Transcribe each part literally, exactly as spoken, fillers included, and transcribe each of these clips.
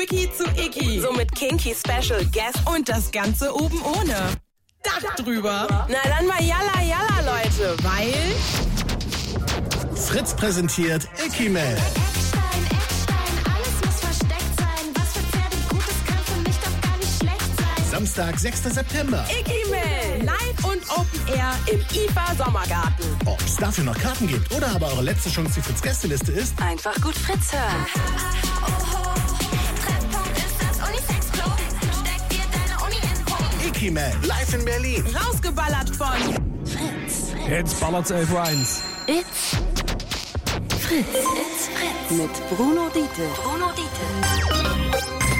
Quickie zu Icky. Somit Kinky Special Guest und das Ganze oben ohne Dach drüber. Na dann mal Yalla Yalla, Leute, weil Fritz präsentiert Icky Mail. Eckstein, Eckstein, alles muss versteckt sein. Was für Pferde Gutes kann für mich doch gar nicht schlecht sein. Samstag, sechster September. Icky Mail live und Open Air im I F A Sommergarten. Ob es dafür noch Karten gibt oder aber eure letzte Chance die Fritz Gästeliste ist, Einfach gut Fritz hören. Treffpunkt ist das Unisex-Klo. Steck dir deine Uni in Po. Icky Mail live in Berlin. Rausgeballert von Fritz. Jetzt ballert's elf Uhr eins. It's Fritz. It's Fritz. Mit Bruno Diete. Bruno Diete.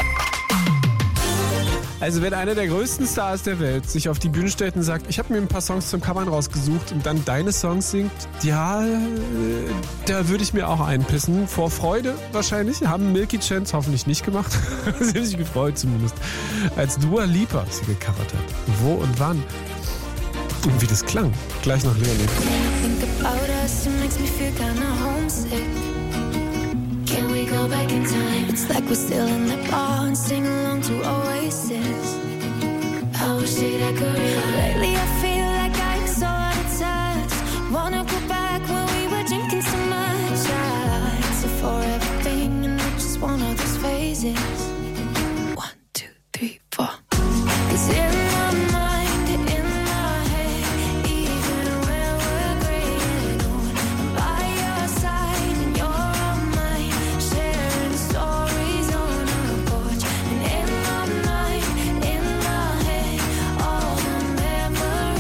Also wenn einer der größten Stars der Welt sich auf die Bühne stellt und sagt, ich habe mir ein paar Songs zum Covern rausgesucht und dann deine Songs singt, ja, äh, da würde ich mir auch einpissen. Vor Freude wahrscheinlich. Haben Milky Chance hoffentlich nicht gemacht. Sie haben sich gefreut zumindest. Als Dua Lipa sie gecovert hat. Wo und wann? Und wie das klang. Gleich nach Leonie. Think about us, it makes me feel kinda homesick. Can we go back in time? It's like we're still in the bar and sing along to Oasis. I wish that I could. Lately I feel like I'm so out of touch. Wanna go back when we were drinking so much. Yeah, it's a forever thing and I just want all those phases. One, two, three, four. 'Cause in my mind, in my head, even when we're gray and old, I'm by your side and you're on mine, sharing stories on our porch. And in my mind, in my head, all the memories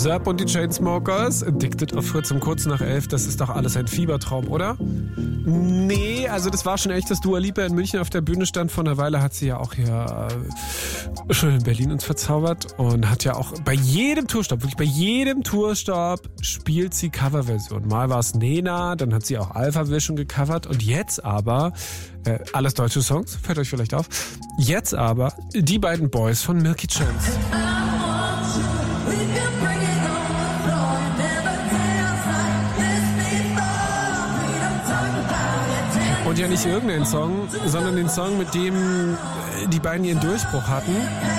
Sepp und die Chainsmokers, Addicted auf Fritz um kurz nach elf, das ist doch alles ein Fiebertraum, oder? Nee, also das war schon echt, dass Dua Lipa in München auf der Bühne stand. Vor einer Weile hat sie ja auch hier äh, schon in Berlin uns verzaubert und hat ja auch bei jedem Tourstopp, wirklich bei jedem Tourstopp spielt sie Coverversion. Mal war es Nena, dann hat sie auch Alpha Vision gecovert und jetzt aber, äh, alles deutsche Songs, fällt euch vielleicht auf, jetzt aber die beiden Boys von Milky Chance. Und ja nicht irgendeinen Song, sondern den Song, mit dem die beiden ihren Durchbruch hatten.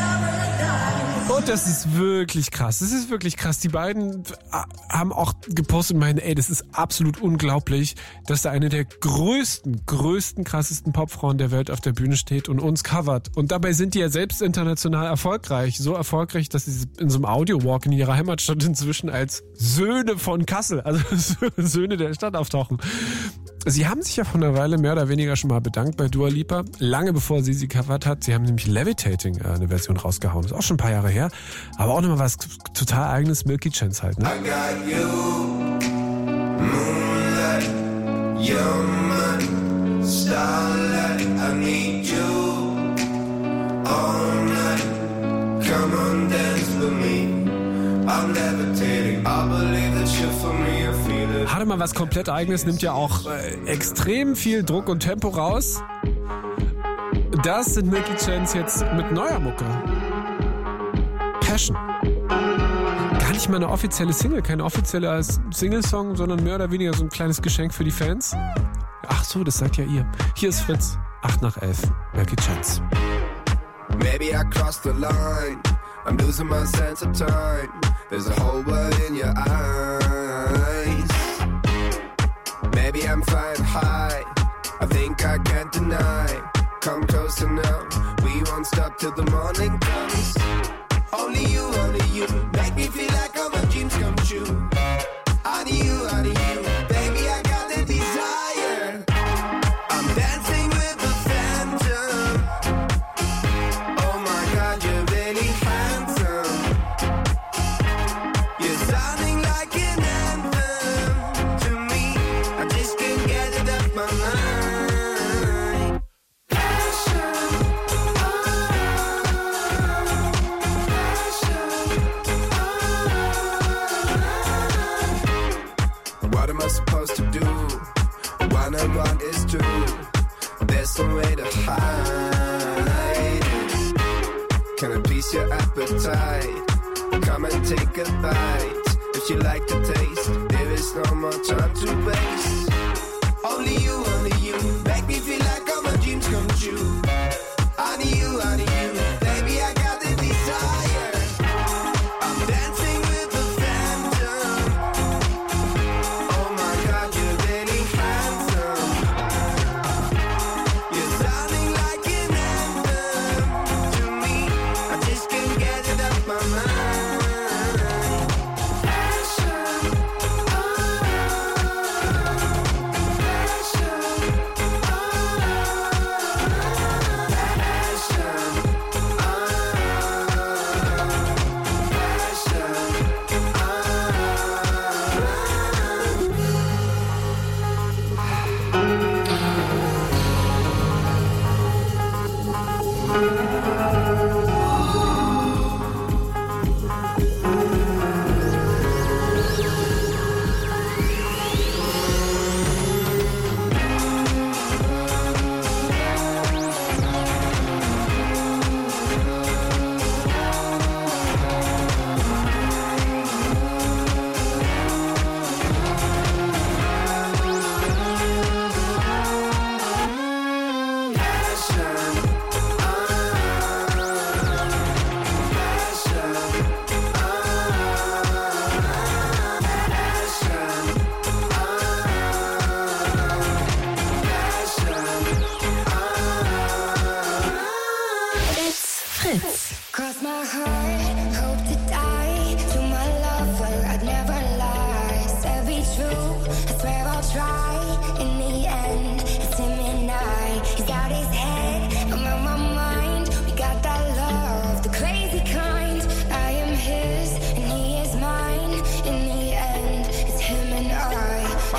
Und das ist wirklich krass. Das ist wirklich krass. Die beiden haben auch gepostet und meinen, ey, das ist absolut unglaublich, dass da eine der größten, größten, krassesten Popfrauen der Welt auf der Bühne steht und uns covert. Und dabei sind die ja selbst international erfolgreich. So erfolgreich, dass sie in so einem Audio-Walk in ihrer Heimatstadt inzwischen als Söhne von Kassel, also Söhne der Stadt auftauchen. Sie haben sich ja vor einer Weile mehr oder weniger schon mal bedankt bei Dua Lipa, lange bevor sie sie covert hat. Sie haben nämlich Levitating äh, eine Version rausgehauen. Ist auch schon ein paar Jahre her, aber auch nochmal was total eigenes, Milky Chance halt, ne? I got you, moonlight, you're my starlight, I need you, all night, come on dance with me, I'm levitating, I believe that you're for me, I feel it. Hatte mal was komplett eigenes, nimmt ja auch äh, extrem viel Druck und Tempo raus. Das sind Milky Chance jetzt mit neuer Mucke. Passion. Gar nicht mal eine offizielle Single, kein offizieller Single-Song, sondern mehr oder weniger so ein kleines Geschenk für die Fans. Ach so, das sagt ja ihr. Hier ist Fritz, acht nach elf, Milky Chance. Maybe I crossed the line, I'm losing my sense of time. There's a whole world in your eyes. Maybe I'm flying high, I think I can't deny. Come closer now, we won't stop till the morning comes. Only you, only you, make me feel like all my dreams come true. Only you, only you, baby, I got the desire. I'm dancing with the phantom. Oh my God, you're really handsome. You're sounding like an anthem to me. I just can't get it off my mind. What am I supposed to do? One and one is two. There's no way to hide it. Can I please your appetite? Come and take a bite. If you like the taste, there is no more time to waste. Only you, only you, make me feel like all my dreams come true. Only you, only you, baby, I got the desire. I'm dancing with the phantom. Oh my God, you're really handsome. You're sounding like an anthem to me. I just can't get it off my mind. Passion, He's out his head, I'm on my mind. We got that love, the crazy kind. I am his and he is mine.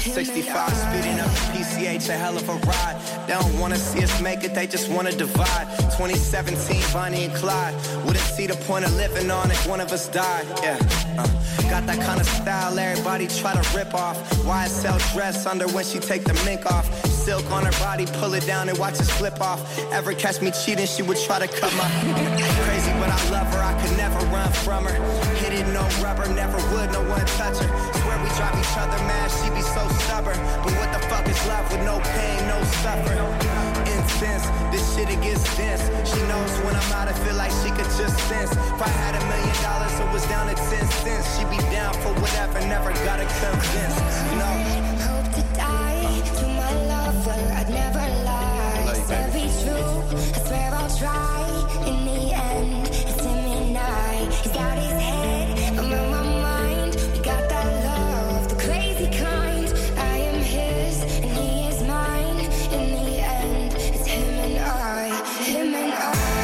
sixty-five, speeding up the P C H, a hell of a ride. They don't wanna see us make it, they just wanna divide. twenty seventeen, Bonnie and Clyde. Wouldn't see the point of living on if one of us died. Yeah, uh, got that kind of style everybody try to rip off. Y S L dress under when she take the mink off. Silk on her body, pull it down and watch it slip off. Ever catch me cheating, she would try to cut my crazy, but I love her, I could never run from her. Hit it, no rubber, never would, no one touch her. Swear we drive each other mad, she be so stubborn. But what the fuck is love with no pain, no suffering? Intense, this shit it gets dense. She knows when I'm out, I feel like she could just sense. If I had a million dollars, it was down to ten cents. She be down for whatever, never gotta convince, you know. Hope to die to my lover, I'd never lie. To be true, I swear I'll try. In the end, it's him and I. He's got his head, I'm on my mind. We got that love, the crazy kind. I am his, and he is mine. In the end, it's him and I, him and I.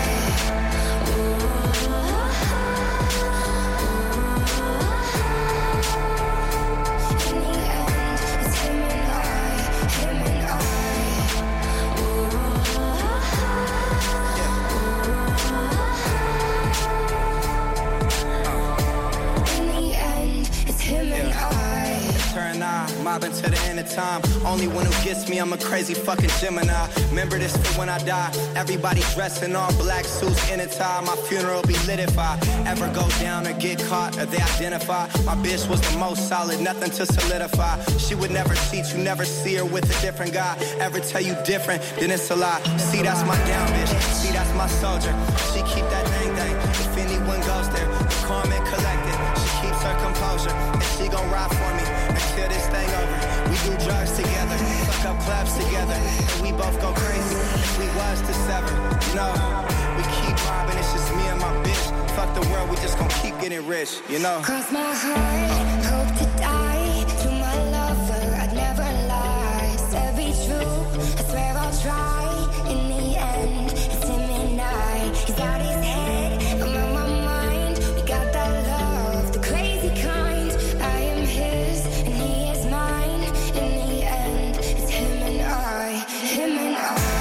In the end, it's him and I, him and I. Turn on, mobbing to the end of time. Only one who gets me, I'm a crazy fucking Gemini. Remember this for when I die. Everybody dressed in all black suits in a tie. My funeral be lit if I ever go down or get caught or they identify. My bitch was the most solid, nothing to solidify. She would never cheat, you never see her with a different guy. Ever tell you different, then it's a lie. See, that's my down bitch, see, that's my soldier. She keep that thing thing, if anyone goes there, calm and collected. She keeps her composure, and she gon' ride for me until this thing over. We do drugs together, fuck up clubs together, and we both go crazy if we was to sever. You know, we keep mobbing, it's just me and my bitch. Fuck the world, we just gon' keep getting rich, you know. Cross my heart, hope to die. To my lover, I'd never lie. Said be true, I swear I'll try. In the end, it's him and I. He's got his head, I'm on my mind. We got that love, the crazy kind. I am his, and he is mine. In the end, it's him and I, him and I.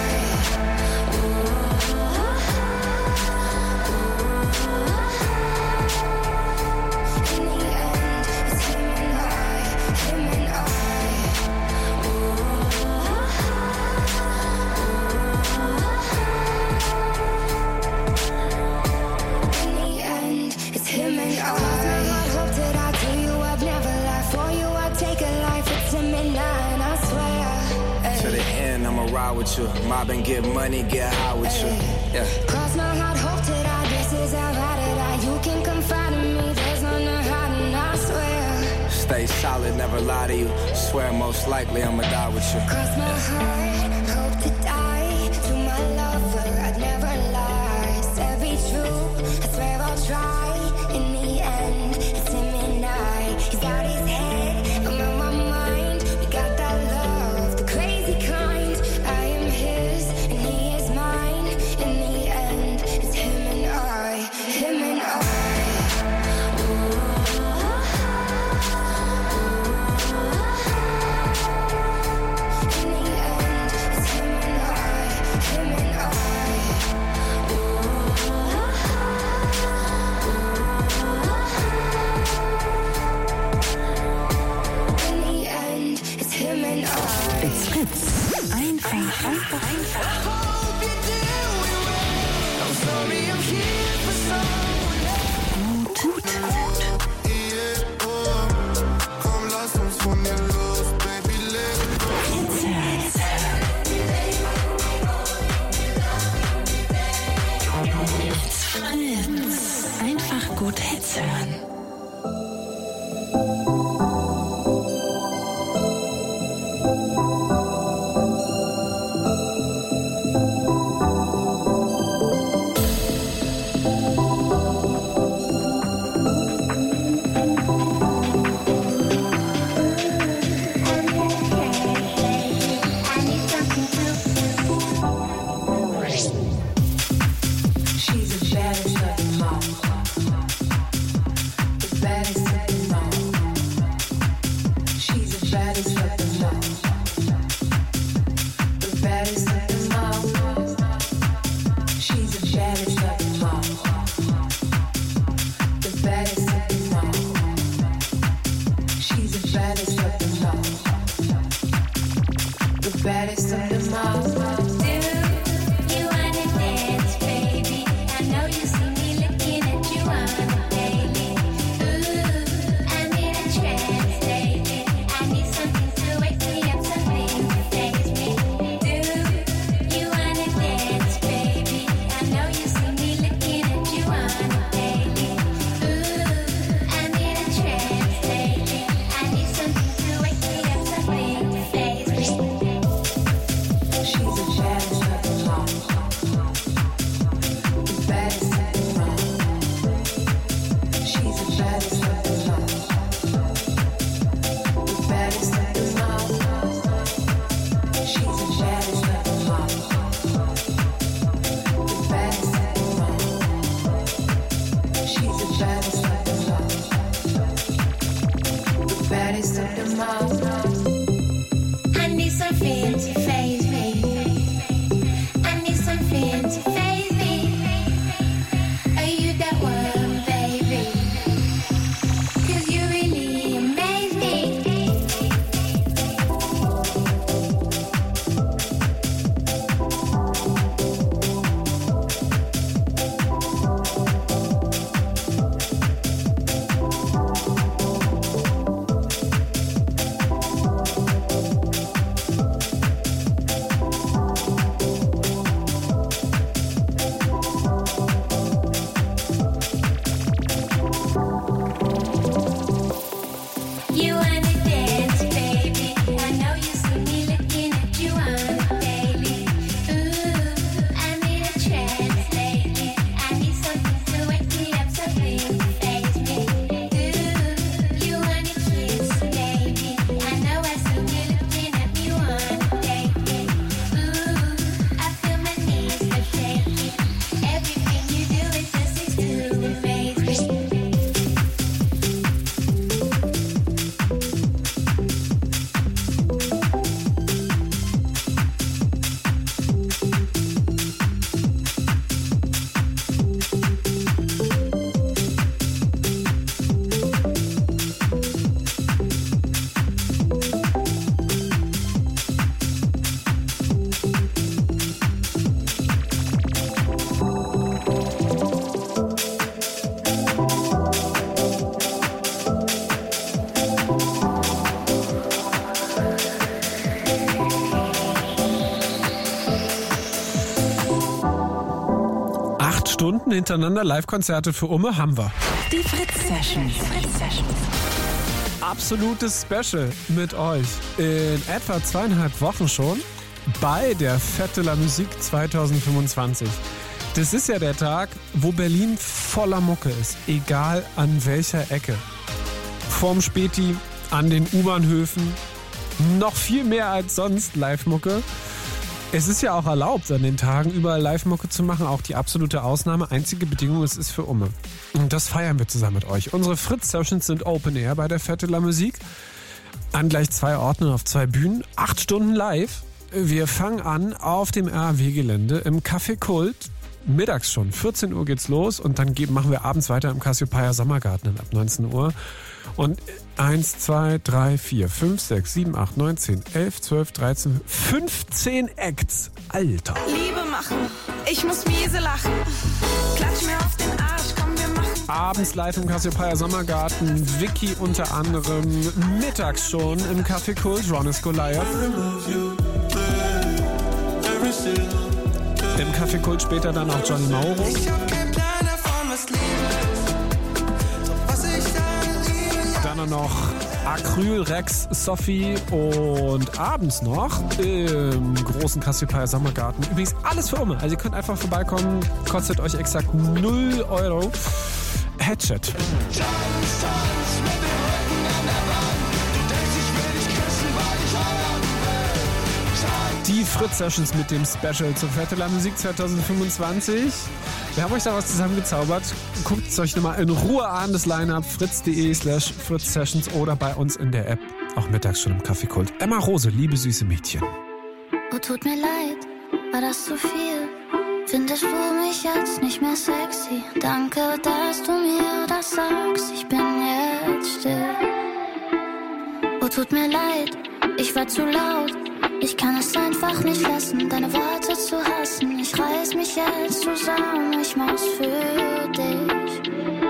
With you, mob and get money, get high with you. Yeah. Cross my heart, hope to die. This is how I did I. You can confide in me. There's no hiding, I swear. Stay solid, never lie to you. Swear most likely I'ma die with you. Cross my heart, hope to die. To my lover, I'd never lie. Said be true, I swear I'll try. In the end, it's him and I. He's got his head, I'm on my mind. We got that love, the crazy kind. It's Fritz. Einfach, einfach, einfach. Gut, Komm, lass uns von dir los, Baby, Hits Fritz. Einfach gut Hits hören. She's the baddest of them all. The baddest. baddest of them all. Do you wanna dance, baby? I know you see me looking at you on a daily. Ooh, I'm in a trance lately. I need something to wake me up, something to face me. Do you wanna dance, baby? I know you see me looking at you on a daily. Ooh, I'm in a trance lately. I need something to wake me up, something to face me. She's a baddest of them all. The baddest of them all. She's the baddest of them all. The baddest of them all. She's the baddest of them all. The baddest of them all. She's the baddest of them all. The baddest of them all. I need something to phase me. I need something to phase me. Are you that one, baby? 'Cause you really amaze me. You wanna dance, baby? I know you see me looking at you on a daily. Ooh, I'm in a trance lately. I need something to wake me up, something to face me. Do you wanna kiss, baby? I know I see you looking at me on a daily. Ooh, I feel my knees are shaking. Everything you do, it just seems to amaze me. Acht Stunden hintereinander Live-Konzerte für Umme haben wir. Die Fritz Sessions. Fritz Sessions. Absolutes Special mit euch. In etwa zweieinhalb Wochen schon bei der Fête de la Musique zwanzig fünfundzwanzig. Das ist ja der Tag, wo Berlin voller Mucke ist. Egal an welcher Ecke. Vorm Späti, an den U-Bahnhöfen. Noch viel mehr als sonst Live-Mucke. Es ist ja auch erlaubt, an den Tagen überall Live-Mucke zu machen. Auch die absolute Ausnahme. Einzige Bedingung, es ist für Umme. Und das feiern wir zusammen mit euch. Unsere Fritz-Sessions sind Open Air bei der Fête de la Musique. An gleich zwei Orten auf zwei Bühnen. Acht Stunden live. Wir fangen an auf dem R A W-Gelände im Café Kult. Mittags schon. vierzehn Uhr geht's los und dann machen wir abends weiter im Cassiopeia Sommergarten ab neunzehn Uhr. Und eins, zwei, drei, vier, fünf, sechs, sieben, acht, neun, zehn, elf, zwölf, dreizehn, fünfzehn Acts. Alter. Liebe machen, ich muss miese lachen. Klatsch mir auf den Arsch, komm, wir machen. Abends live im Cassiopeia Sommergarten. Vicky unter anderem. Mittags schon im Café Kult. Ronis Goliath. Im Café Kult später dann auch Johnny Mauro. Dann noch Acryl, Rex, Sophie und abends noch im großen Cassiopeia Sommergarten. Übrigens alles für Umme. Also ihr könnt einfach vorbeikommen. Kostet euch exakt null Euro. Headset. Die Fritz-Sessions mit dem Special zur Fête de la Musique zwanzig fünfundzwanzig. Wir haben euch da was zusammengezaubert. Guckt es euch nochmal in Ruhe an, das Line-Up fritz.de slash Fritz-Sessions oder bei uns in der App. Auch mittags schon im Café Kult. Emma Rose, liebe süße Mädchen. Oh, tut mir leid, war das zu viel? Findest du mich jetzt nicht mehr sexy? Danke, dass du mir das sagst. Ich bin jetzt still. Oh, tut mir leid, ich war zu laut. Ich kann es einfach nicht lassen, deine Worte zu hassen. Ich reiß mich jetzt zusammen, ich mach's für dich.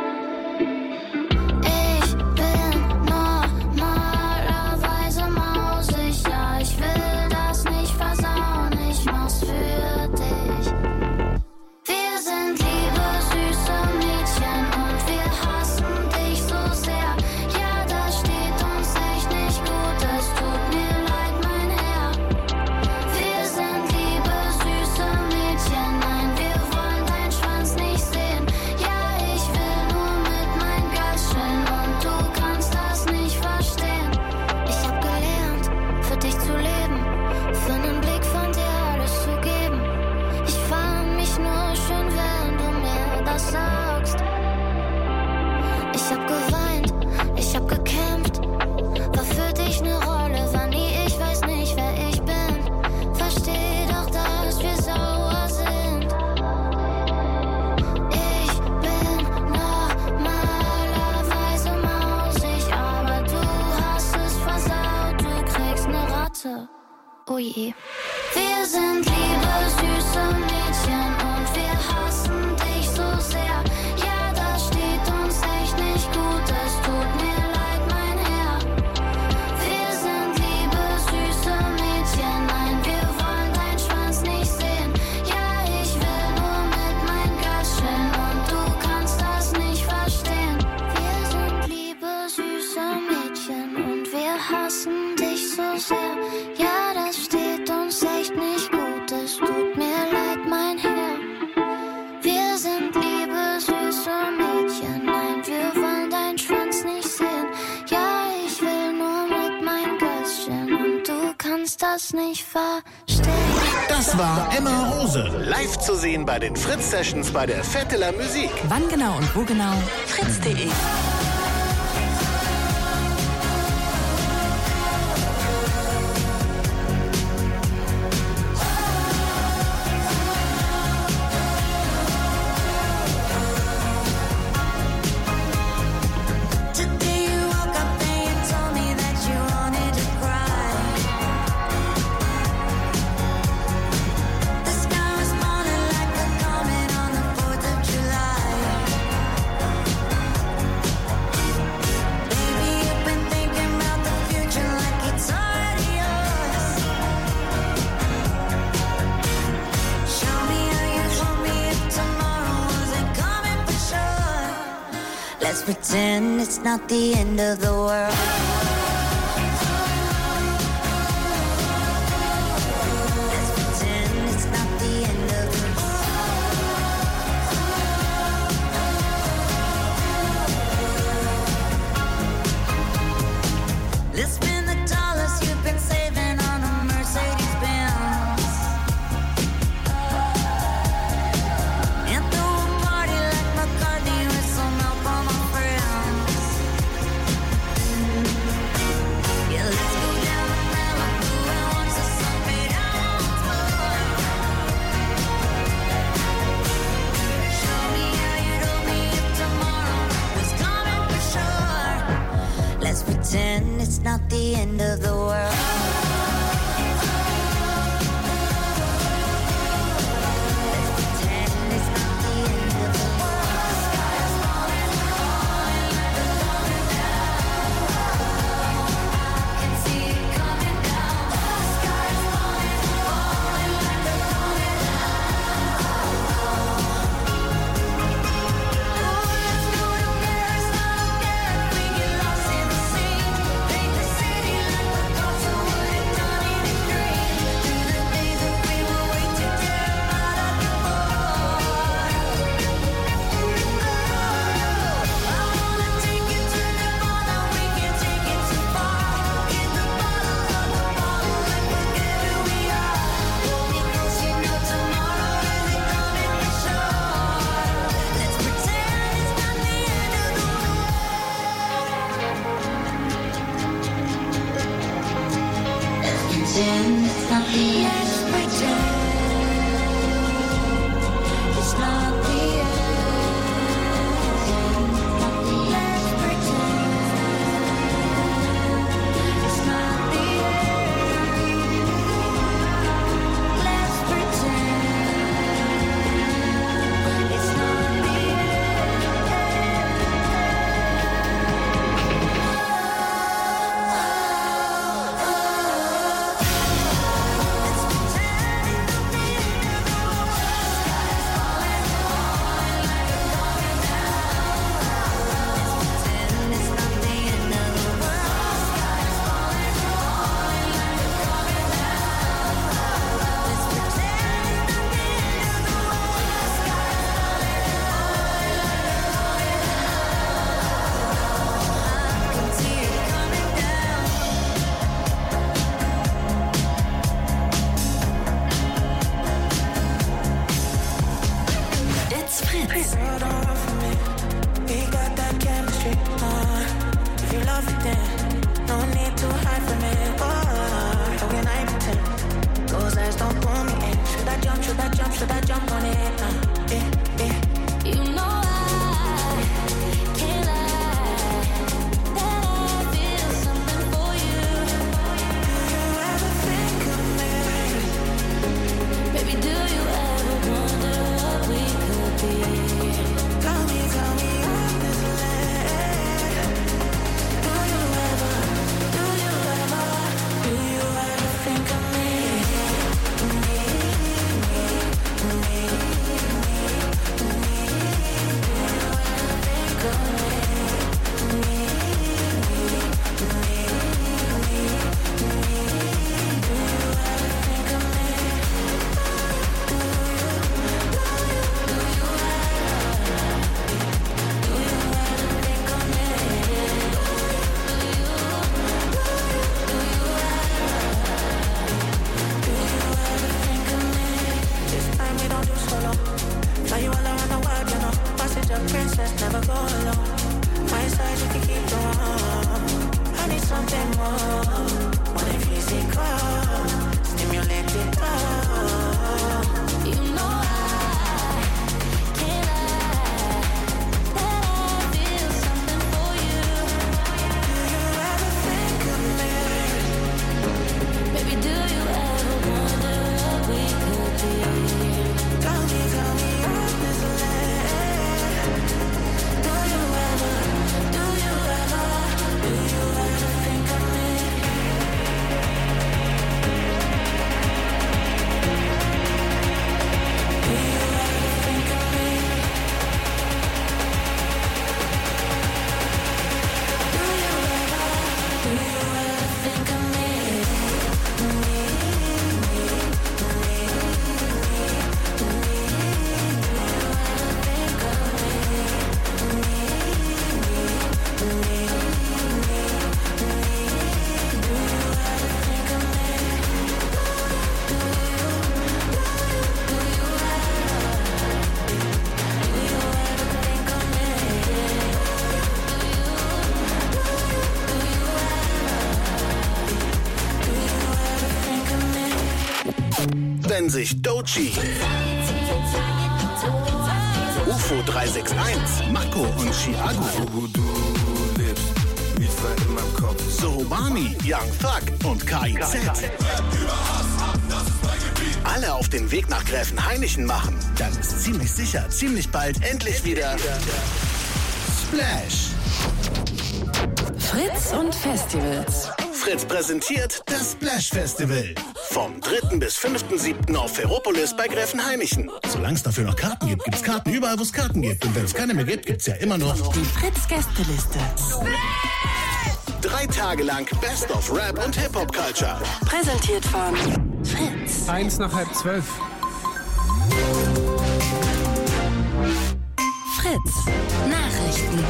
Ich bin normalerweise mausig, ja, ich will das nicht versauen, ich mach's für dich. Wir sind liebe, süße Mädchen und wir hassen dich so sehr. Ja, das steht uns echt nicht gut, es tut mir leid, mein Herr. Wir sind liebe, süße Mädchen, nein, wir wollen deinen Schwanz nicht sehen. Ja, ich will nur mit meinem Gas chillen und du kannst das nicht verstehen. Ich hab gelernt, für dich zu leben, für einen Blick von dir alles zu geben. Ich fand mich nur schön, wenn du mir das sagst. Ich hab geweint, ich hab gekämpft, war für dich ne Rolle, war nie, ich weiß nicht, wer ich bin. Versteh doch, dass wir sauer sind. Ich bin normalerweise mausig, aber du hast es versaut, du kriegst ne Ratte. Oh je. Wir sind liebe, süße Mädchen und wir hassen dich so sehr. Ja, das steht uns echt nicht gut, es tut mir leid, mein Herr. Wir sind liebe, süße Mädchen, nein, wir wollen deinen Schwanz nicht sehen. Ja, ich will nur mit meinem Gas chillen und du kannst das nicht verstehen. Wir sind liebe, süße Mädchen und wir hassen dich so sehr. Ja, das steht uns echt nicht gut, es tut mir leid, mein Herr. Wir sind liebe, süße Mädchen, nein, wir wollen deinen Schwanz nicht sehen. Ja, ich will nur mit meinem Götzchen und du kannst das nicht verstehen. Das war Emma Rose. Live zu sehen bei den Fritz Sessions bei der Vetteler Musik. Wann genau und wo genau? fritz punkt de. Today you woke up and you told me that you wanted to cry. The sky was falling like a comet on the fourth of July. Baby, you've been thinking about the future like it's already yours. Show me how you hold me if tomorrow wasn't coming for sure. Let's pretend it's not the end of the world. Let's pretend it's not the end of the world. Let's spend the dollars you've been saving on a Mercedes Benz and throw a party like McCartney with some help from my friends. Yeah, let's go down to Malibu and watch the sun fade out once more. Show me how you'd hold me if tomorrow was coming for sure. Let's pretend it's not the end of the world. Let's pretend it's not the end of the world. The sky is falling, falling like a coming down. I can see it coming down. The sky is falling, falling like a coming down. Oh, let's go to Paris, I don't care if we get lost in the sea. Paint the city like the gods who would have done it in green. Through the days that we were way too terrified of the war. Oh, I wanna take you to Nirvana, we can take it too far. Hit the bottom of the bottle and forget who we are. Hold me close, you know tomorrow isn't coming for sure. Let's pretend it's not the end of the world. Let's pretend it's not the end. Let's pretend it's not the end. Let's pretend it's not the end. confident. No need to hide from it. Oh, how can I pretend? Those eyes don't pull me in. Should I jump, should I jump, should I jump on it? Uh, yeah, yeah. You know I can't lie, that I feel something for you. Do you ever think of me? Baby, do you ever wonder what we could be? Tell me, tell me honestly. Do you ever, do you ever, do you ever think of me? Me, me, me, me, me, me. Do you ever think of me? Me, me, me, me, me. Do you ever think of me? Do you, do you, do you ever, do you ever think of me? Do you, do you, do you ever, do you ever think of me? This time we don't do solo. Fly you all around the world, you know. Passage of princess, never go alone. My side, you can keep going. I need something more. More than physical. Stimulate it all. You know I can't lie, that I feel something for you. Do you ever think of me? Baby, do you ever wonder what we could be? Tell me, tell me honestly. Do you ever, do you ever, do you ever think of me? Do you ever think of me? Do you ever, do you ever think of me? Me, me, me, me, think of me? Me, me, me, me, me, do you ever think of me? Do you, do you, do you ever, do you ever think of me? Do you, do you, do you ever, do you ever think of me? Wenn sich Doechii, U F O drei sechs eins, Mako und Chiago, Wo du lebst, Lied frei in meinem Kopf. Sohobani, Young Thug und K I Z alle auf den Weg nach Gräfenhainichen machen, dann ist ziemlich sicher, ziemlich bald endlich wieder Splash. Fritz und Festivals. Fritz präsentiert das Splash Festival. Vom dritten bis fünften siebten auf Ferropolis bei Gräfenhainichen. Solange es dafür noch Karten gibt, gibt's Karten überall, wo es Karten gibt. Und wenn es keine mehr gibt, gibt's ja immer noch Die Fritz-Gästeliste. drei Tage lang Best of Rap und Hip-Hop-Culture. Präsentiert von Fritz. Eins nach halb zwölf. Fritz. Nachrichten.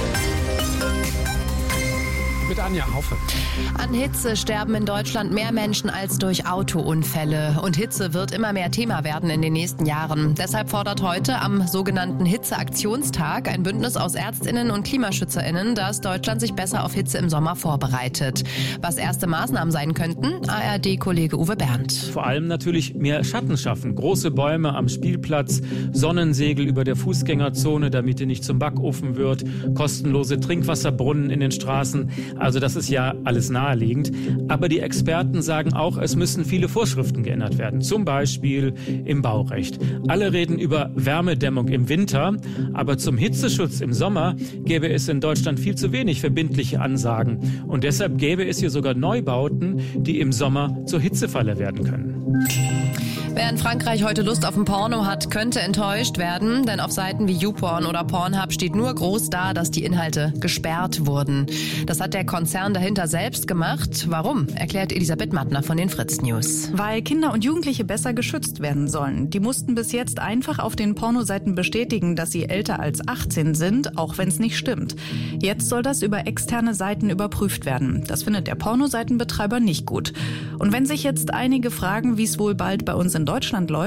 Mit Anja Haufe. An Hitze sterben in Deutschland mehr Menschen als durch Autounfälle. Und Hitze wird immer mehr Thema werden in den nächsten Jahren. Deshalb fordert heute am sogenannten Hitzeaktionstag ein Bündnis aus ÄrztInnen und KlimaschützerInnen, dass Deutschland sich besser auf Hitze im Sommer vorbereitet. Was erste Maßnahmen sein könnten, A R D-Kollege Uwe Bernd. Vor allem natürlich mehr Schatten schaffen. Große Bäume am Spielplatz, Sonnensegel über der Fußgängerzone, damit die nicht zum Backofen wird, kostenlose Trinkwasserbrunnen in den Straßen. Also das ist ja alles naheliegend. Aber die Experten sagen auch, es müssen viele Vorschriften geändert werden. Zum Beispiel im Baurecht. Alle reden über Wärmedämmung im Winter, aber zum Hitzeschutz im Sommer gäbe es in Deutschland viel zu wenig verbindliche Ansagen. Und deshalb gäbe es hier sogar Neubauten, die im Sommer zur Hitzefalle werden können. Wer in Frankreich heute Lust auf ein Porno hat, könnte enttäuscht werden, denn auf Seiten wie YouPorn oder Pornhub steht nur groß da, dass die Inhalte gesperrt wurden. Das hat der Konzern dahinter selbst gemacht. Warum? Erklärt Elisabeth Mattner von den Fritz News. Weil Kinder und Jugendliche besser geschützt werden sollen. Die mussten bis jetzt einfach auf den Pornoseiten bestätigen, dass sie älter als achtzehn sind, auch wenn es nicht stimmt. Jetzt soll das über externe Seiten überprüft werden. Das findet der Pornoseitenbetreiber nicht gut. Und wenn sich jetzt einige fragen, wie es wohl bald bei uns in Deutschland läuft,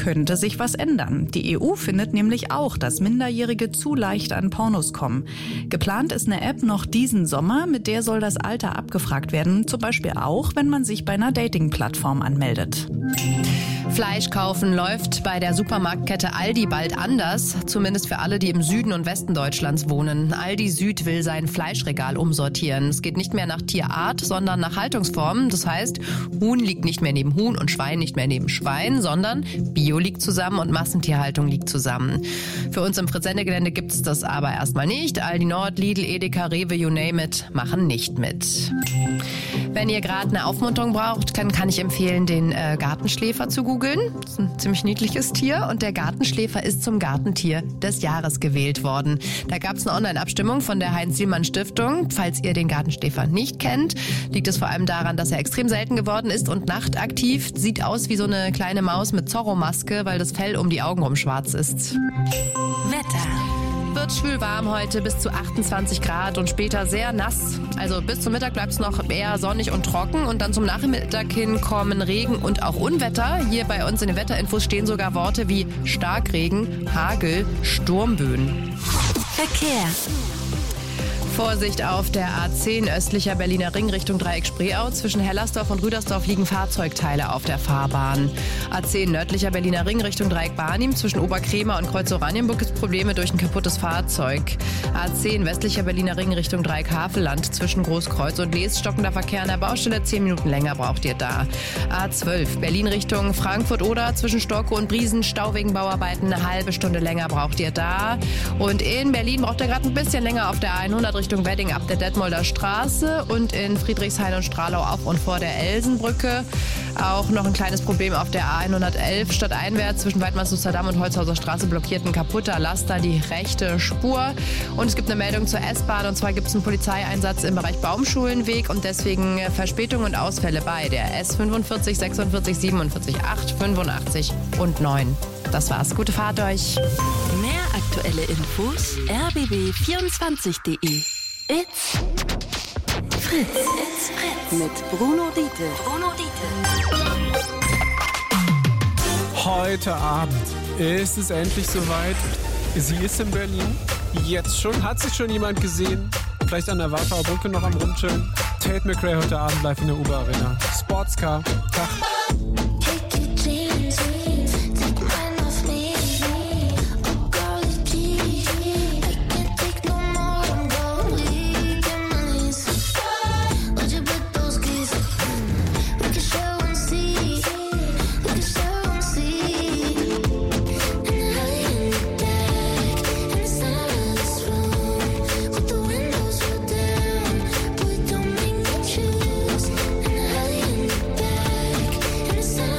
könnte sich was ändern. Die E U findet nämlich auch, dass Minderjährige zu leicht an Pornos kommen. Geplant ist eine App noch diesen Sommer, mit der soll das Alter abgefragt werden. Zum Beispiel auch, wenn man sich bei einer Dating-Plattform anmeldet. Fleisch kaufen läuft bei der Supermarktkette Aldi bald anders, zumindest für alle, die im Süden und Westen Deutschlands wohnen. Aldi Süd will sein Fleischregal umsortieren. Es geht nicht mehr nach Tierart, sondern nach Haltungsform. Das heißt, Huhn liegt nicht mehr neben Huhn und Schwein nicht mehr neben Schwein, sondern Bio liegt zusammen und Massentierhaltung liegt zusammen. Für uns im Fritz-Sende-Gelände gibt es das aber erstmal nicht. Aldi Nord, Lidl, Edeka, Rewe, you name it, machen nicht mit. Wenn ihr gerade eine Aufmunterung braucht, kann, kann ich empfehlen, den äh, Gartenschläfer zu googeln. Das ist ein ziemlich niedliches Tier und der Gartenschläfer ist zum Gartentier des Jahres gewählt worden. Da gab es eine Online-Abstimmung von der Heinz-Sielmann-Stiftung. Falls ihr den Gartenschläfer nicht kennt, liegt es vor allem daran, dass er extrem selten geworden ist und nachtaktiv. Sieht aus wie so eine kleine Maus mit Zorro-Maske, weil das Fell um die Augen rum schwarz ist. Wetter. Wird schwül warm heute, bis zu achtundzwanzig Grad und später sehr nass. Also bis zum Mittag bleibt es noch eher sonnig und trocken und dann zum Nachmittag hin kommen Regen und auch Unwetter. Hier bei uns in den Wetterinfos stehen sogar Worte wie Starkregen, Hagel, Sturmböen. Verkehr. Vorsicht auf der A zehn östlicher Berliner Ring Richtung Dreieck Spreeau. Zwischen Hellersdorf und Rüdersdorf liegen Fahrzeugteile auf der Fahrbahn. A zehn nördlicher Berliner Ring Richtung Dreieck Barnim. Zwischen Oberkremer und Kreuz Oranienburg gibt es Probleme durch ein kaputtes Fahrzeug. A zehn westlicher Berliner Ring Richtung Dreieck Havelland. Zwischen Großkreuz und Les stockender Verkehr an der Baustelle. Zehn Minuten länger braucht ihr da. A zwölf Berlin Richtung Frankfurt-Oder. Zwischen Storkow und Briesen Stau wegen Bauarbeiten. Eine halbe Stunde länger braucht ihr da. Und in Berlin braucht ihr gerade ein bisschen länger auf der hundert Richtung Wedding ab der Detmolder Straße und in Friedrichshain und Stralau auf und vor der Elsenbrücke. Auch noch ein kleines Problem auf der A hundertelf stadteinwärts zwischen Weidmanns-Nusterdamm und Holzhauser Straße blockiert ein kaputter Laster die rechte Spur. Und es gibt eine Meldung zur S-Bahn und zwar gibt es einen Polizeieinsatz im Bereich Baumschulenweg und deswegen Verspätungen und Ausfälle bei der S fünfundvierzig, sechsundvierzig, siebenundvierzig, acht, fünfundachtzig und neun. Das war's. Gute Fahrt euch. Mehr aktuelle Infos r b b vierundzwanzig punkt de. It's Fritz. It's Fritz. Mit Bruno Dietl. Bruno Dietl. Heute Abend ist es endlich soweit. Sie ist in Berlin. Jetzt schon. Hat sich schon jemand gesehen? Vielleicht an der Warschauer Brücke noch am Rumchillen. Tate McRae heute Abend live in der Uber Arena. Sportscar. Tag. Inside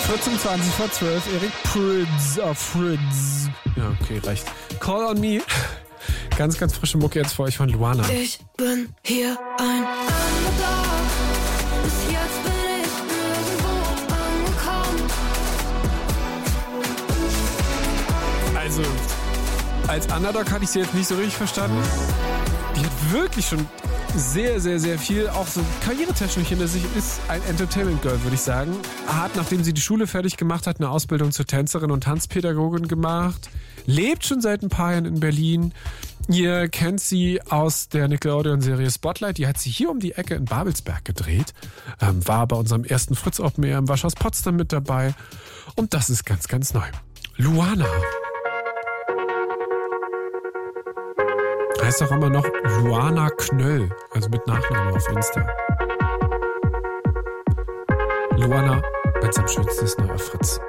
Fritz um zwanzig vor zwölf, Erik Prydz auf Fritz. Ja, okay, reicht. Call on Me. Ganz, ganz frische Mucke jetzt für euch von Luana. Ich bin hier ein Underdog. Bis jetzt bin ich nirgendwo angekommen. Also, als Underdog hatte ich sie jetzt nicht so richtig verstanden. Die hat wirklich schon sehr, sehr, sehr viel, auch so karrieretechnisch hinter sich, ist ein Entertainment Girl, würde ich sagen. Hat, nachdem sie die Schule fertig gemacht hat, eine Ausbildung zur Tänzerin und Tanzpädagogin gemacht. Lebt schon seit ein paar Jahren in Berlin. Ihr kennt sie aus der Nickelodeon-Serie Spotlight. Die hat sie hier um die Ecke in Babelsberg gedreht. Ähm, war bei unserem ersten Fritz Open Air im Waschhaus Potsdam mit dabei. Und das ist ganz, ganz neu. Luana. Heißt auch immer noch Luana Knöll, also mit Nachnamen auf Insta. Luana, wenn's am schönsten ist, neu auf Fritz.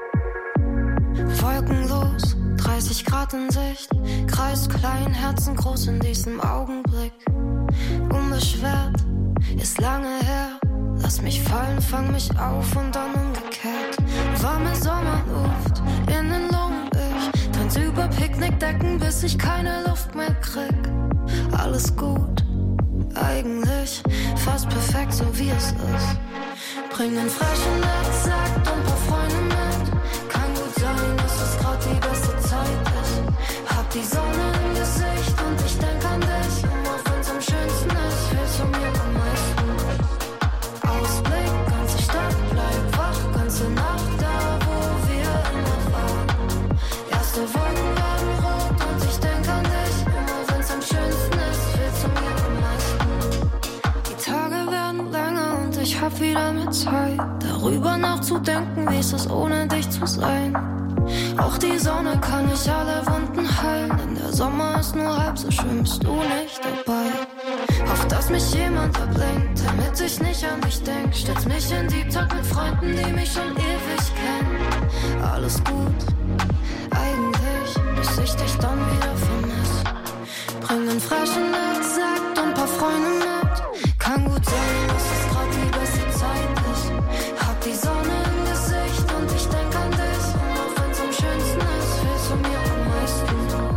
Wolkenlos, dreißig Grad in Sicht, Kreis klein, Herzen groß in diesem Augenblick. Unbeschwert, ist lange her, lass mich fallen, fang mich auf und dann umgekehrt. Warme Sommerluft in den Lungen, ich tanze über Picknickdecken, bis ich keine Luft mehr krieg. Alles gut, eigentlich fast perfekt, so wie es ist. Bring den frischen Exakt und paar Freunde mit. Kann gut sein, dass es grad die beste Zeit ist. Hab die Sonne im Gesicht und ich denk an dich. Und auch wenn's am schönsten ist, fühlst du mir am meisten. Ausblick, ganze Stadt, bleib wach, ganze Nacht da, wo wir immer waren. Erste Wolken werden rot und ich denk an dich. Und auch wenn's am schönsten ist, fühlst du mir am meisten. Die Tage werden länger und ich hab wieder mehr Zeit, darüber nachzudenken, wie es ist, ohne dich zu sein. Auch die Sonne kann nicht alle Wunden heilen, denn der Sommer ist nur halb so schön, bist du nicht dabei. Hoff, dass mich jemand ablenkt, damit ich nicht an dich denk. Stütz mich in die Talk mit Freunden, die mich schon ewig kennen. Alles gut, eigentlich, bis ich dich dann wieder vermiss. Bring den frischen Exakt und paar Freunde mit. Kann gut sein, dass es grad die beste Zeit ist. Hab die Sonne im Gesicht und ich denk an dich. Und auch wenn's am schönsten ist, fühlst du mir am meisten.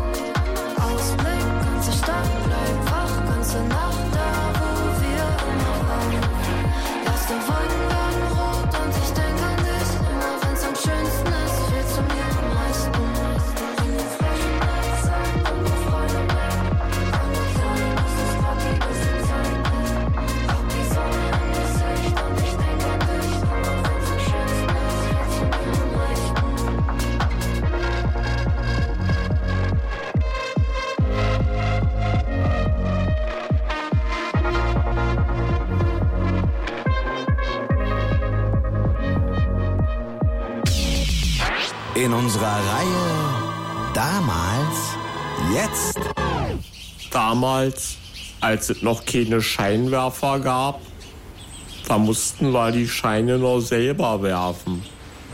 Ausblick, ganze Stadt, bleib wach, ganze Nacht da, wo wir immer waren. Erste Wolken werden rot und ich denk an dich. Und auch wenn's am schönsten ist, fühlst du mir am meisten. Bring den frischen Exakt und die Freude mit. Kann gut sein, dass es grad die beste Zeit ist. Hab die Sonne im Gesicht und ich denk an dich. Und auch wenn's am schönsten ist, fühlst du mir am meisten. In unserer Reihe Damals, Jetzt. Damals, als es noch keine Scheinwerfer gab, da mussten wir die Scheine noch selber werfen.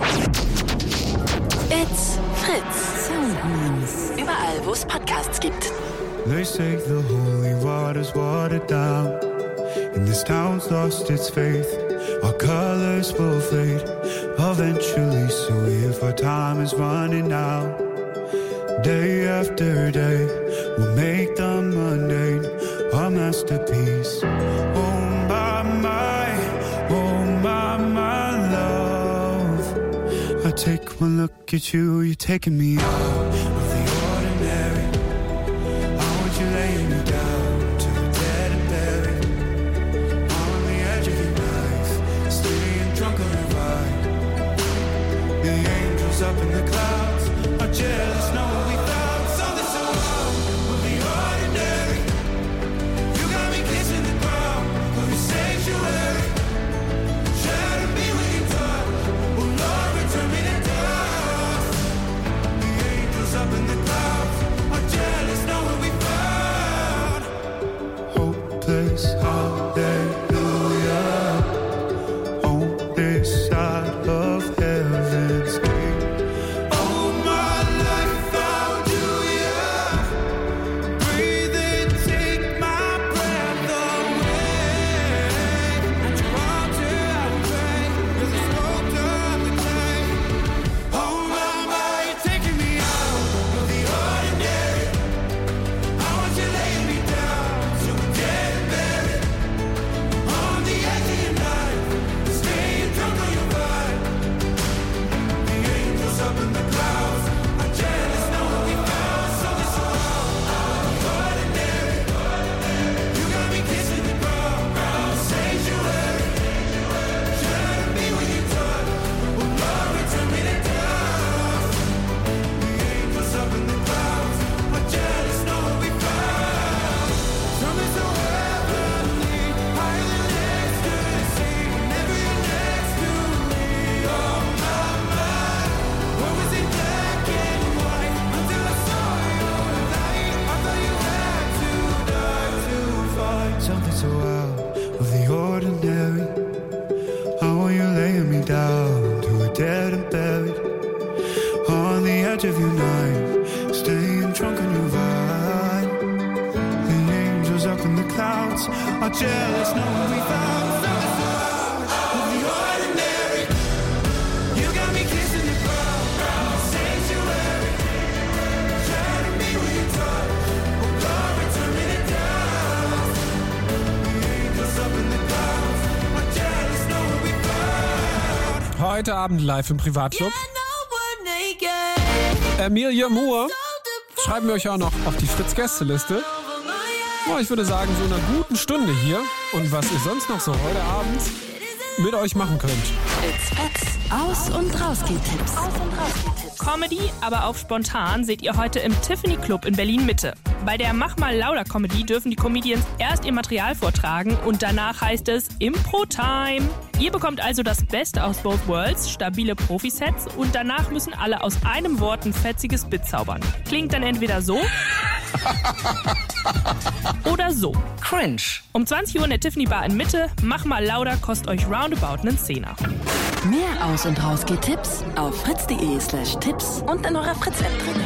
It's Fritz. Überall, wo es Podcasts gibt. They say the holy water's watered down, and this town's lost its faith. Our colors will fade eventually, so if our time is running out, day after day, we'll make the mundane a masterpiece. Oh my, my, oh my, my love, I take one look at you, you're taking me out of the ordinary. I want you laying me down to the dead and buried. I'm on the edge of your knife, staying drunk on the vine. The angels up in the clouds are jealous, know what we found. Something so wrong with the ordinary. You got me kissing the ground of your sanctuary. Shadow me when you touch, oh Lord, return me to dust. The angels up in the clouds are jealous, know what we found. Hopeless hallelujah, on this side of heaven's gate. All my life I laying me down to a dead and buried on the edge of your night, staying drunk on your vine. The angels up in the clouds are jealous, knowing we found of the ordinary. You got me kissing the ground, sanctuary. Shining me with your touch, oh Lord, turn me down. The angels up in the clouds are jealous, knowing we found. Heute Abend live im Privatclub. Amelia Moore schreiben wir euch auch noch auf die Fritz-Gästeliste. Oh, ich würde sagen, so in einer guten Stunde hier. Und was ihr sonst noch so heute Abend mit euch machen könnt. It's Fritz. Aus- und Rausgeht-Tipps. Comedy, aber auch spontan seht ihr heute im Tiffany Club in Berlin-Mitte. Bei der Mach mal lauter Comedy dürfen die Comedians erst ihr Material vortragen und danach heißt es Impro-Time. Ihr bekommt also das Beste aus both worlds, stabile Profisets und danach müssen alle aus einem Wort ein fetziges Bit zaubern. Klingt dann entweder so oder so. Cringe. Um zwanzig Uhr in der Tiffany Bar in Mitte. Mach mal lauter, kostet euch roundabout einen Zehner. Mehr Aus- und Rausgeht-Tipps auf fritz.de slash Tipps und in eurer Fritz-App drin.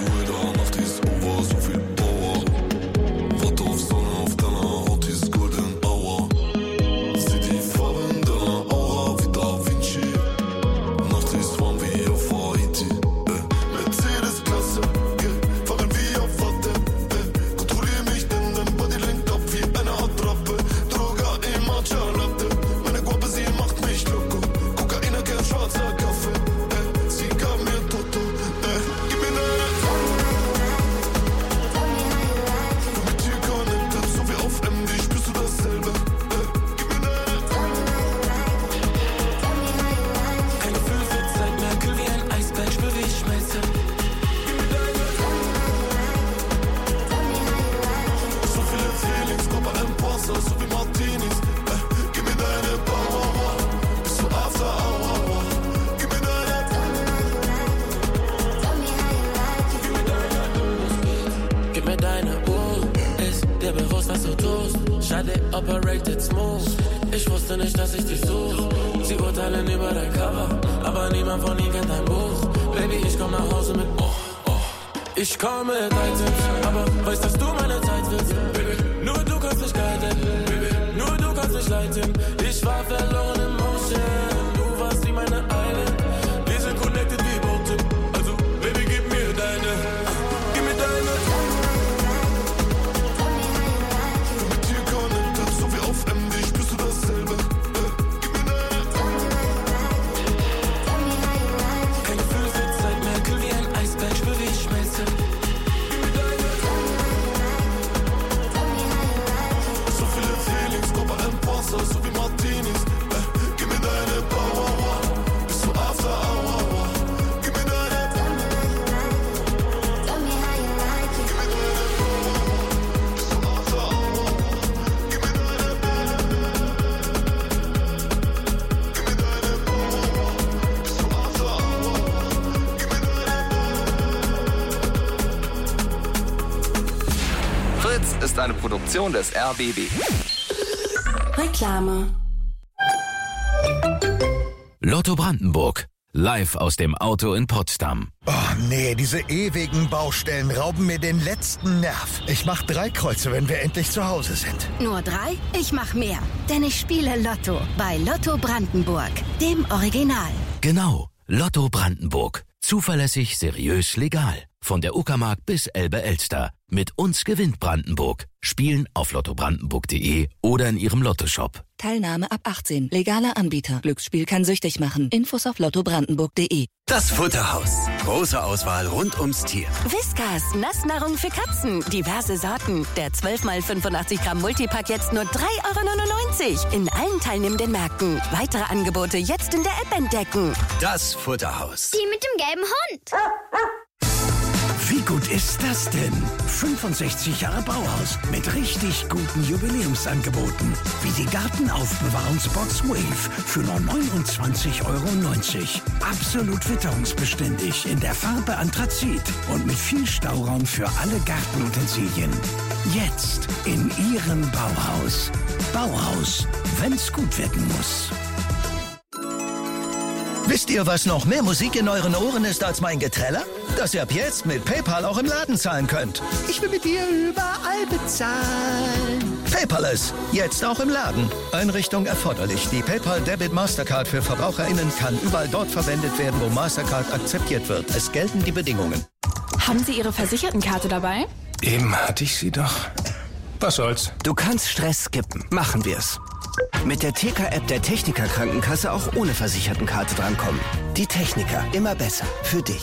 Operated smooth. Ich wusste nicht, dass ich dich such. Sie urteilen über dein Cover, aber niemand von ihnen kennt dein Buch. Baby, ich komm nach Hause mit oh, oh. Ich komme mit Items, aber weißt, dass du meine Zeit willst. Baby, nur du kannst mich guiden. Baby, nur du kannst mich leiten. Ich war verloren im Motion. Du warst wie meine Island. Wir sind connected wie Boote. Also, Baby, gib mir deine. Gib mir deine. Ist eine Produktion des R B B. Reklame. Lotto Brandenburg. Live aus dem Auto in Potsdam. Oh nee, diese ewigen Baustellen rauben mir den letzten Nerv. Ich mach drei Kreuze, wenn wir endlich zu Hause sind. Nur drei? Ich mach mehr. Denn ich spiele Lotto bei Lotto Brandenburg, dem Original. Genau, Lotto Brandenburg. Zuverlässig, seriös, legal. Von der Uckermark bis Elbe-Elster. Mit uns gewinnt Brandenburg. Spielen auf lotto brandenburg punkt de oder in ihrem Lottoshop. Teilnahme ab achtzehn. Legaler Anbieter. Glücksspiel kann süchtig machen. Infos auf lotto brandenburg punkt de. Das Futterhaus. Große Auswahl rund ums Tier. Whiskas, Nassnahrung für Katzen. Diverse Sorten. Der zwölf mal fünfundachtzig Gramm Multipack jetzt nur drei Euro neunundneunzig. In allen teilnehmenden Märkten. Weitere Angebote jetzt in der App entdecken. Das Futterhaus. Die mit dem gelben Hund. Wie gut ist das denn? fünfundsechzig Jahre Bauhaus mit richtig guten Jubiläumsangeboten. Wie die Gartenaufbewahrungsbox Wave für nur neunundzwanzig Euro neunzig. Absolut witterungsbeständig in der Farbe Anthrazit und mit viel Stauraum für alle Gartenutensilien. Jetzt in Ihrem Bauhaus. Bauhaus, wenn's gut werden muss. Wisst ihr, was noch mehr Musik in euren Ohren ist als mein Geträller? Dass ihr ab jetzt mit PayPal auch im Laden zahlen könnt. Ich will mit dir überall bezahlen. Paperless, jetzt auch im Laden. Einrichtung erforderlich. Die PayPal Debit Mastercard für VerbraucherInnen kann überall dort verwendet werden, wo Mastercard akzeptiert wird. Es gelten die Bedingungen. Haben Sie Ihre Versichertenkarte dabei? Eben hatte ich sie doch. Was soll's? Du kannst Stress skippen. Machen wir's. Mit der T K-App der Techniker Krankenkasse auch ohne Versichertenkarte drankommen. Die Techniker, immer besser. Für dich.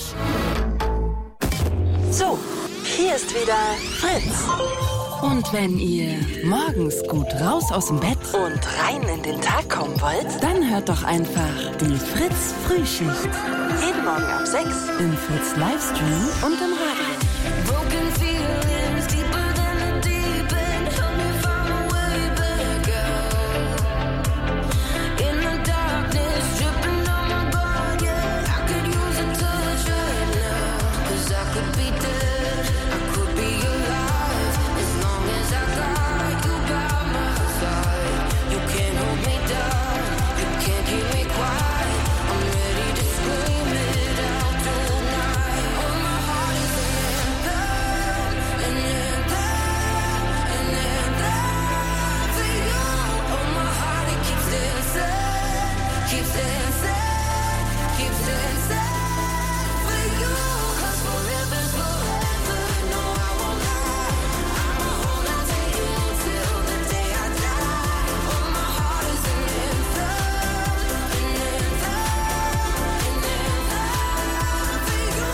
So, hier ist wieder Fritz. Und wenn ihr morgens gut raus aus dem Bett und rein in den Tag kommen wollt, dann hört doch einfach die Fritz Frühschicht. Jeden Morgen ab sechs im Fritz Livestream und im Radio. Broken feelings deeper than the deep end. Help me find my way back out. In the darkness, dripping on my body. Yeah, I could use a touch right now. Cause I could be dead, I could be alive. As long as I got you by my side. You can't hold me down, you can't keep me quiet. I'm ready to scream it out tonight. Oh, my heart is an anthem, an anthem, an anthem for you. Oh, my heart, it keeps dancing, keeps dancing, keeps dancing for you. 'Cause forever's forever, no, I won't lie. I'ma hold on to you till the day I die. Oh, my heart is an anthem, an anthem, an anthem for you.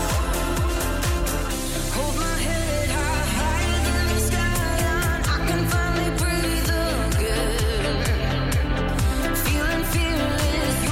Hold my head high, higher than the skyline. I can finally breathe again. Feeling fearless,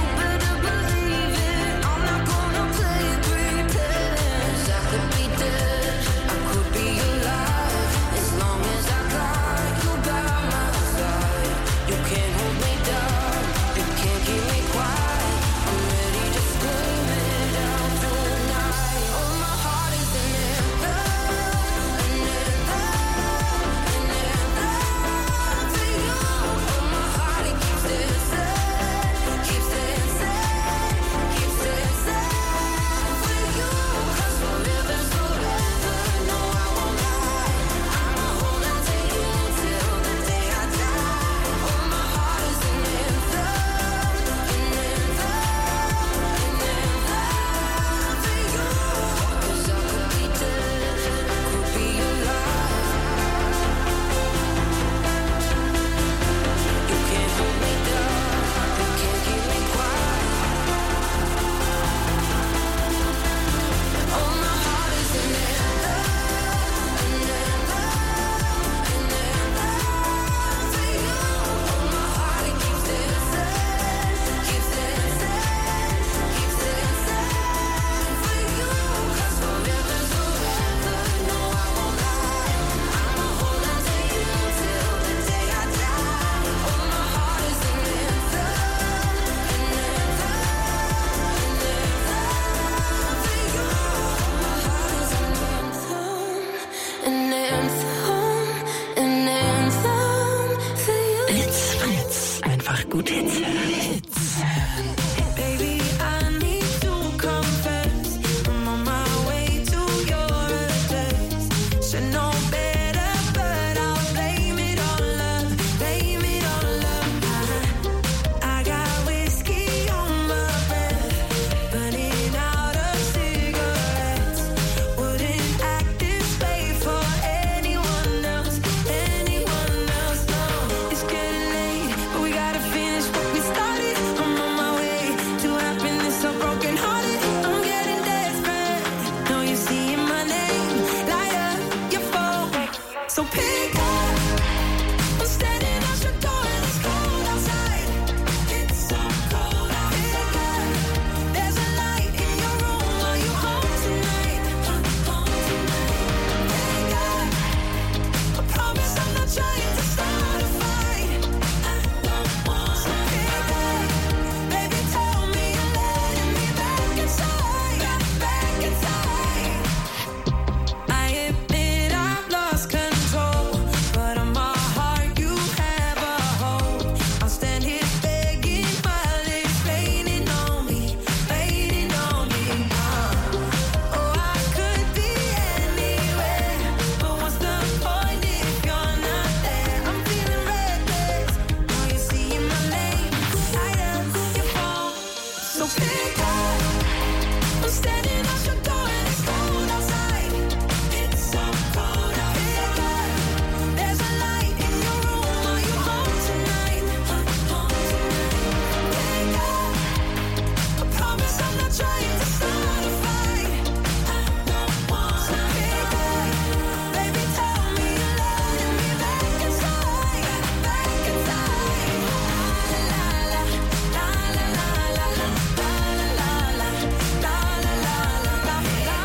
So pick up, I'm standing at your door and it's cold outside. It's so cold outside. There's a light in your room. Are you home tonight? Home tonight. Pick up, I promise I'm not trying to start a fight. I don't want to pick up. Baby, tell me you're letting me back inside, back inside. La la la la la la la la la la la la la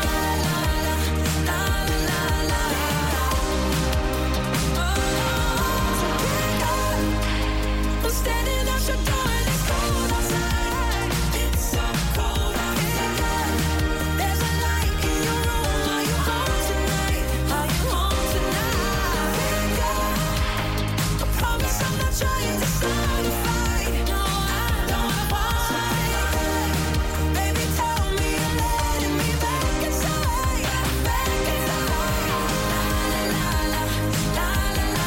I'm standing at your door and it's cold outside. It's so cold outside. There's a light in your room. Are you home tonight? Are you home tonight? Pick up. I promise I'm not trying to start a fight. No, I don't want to pick up. Baby, tell me you're letting me back inside, back inside. La la la la la la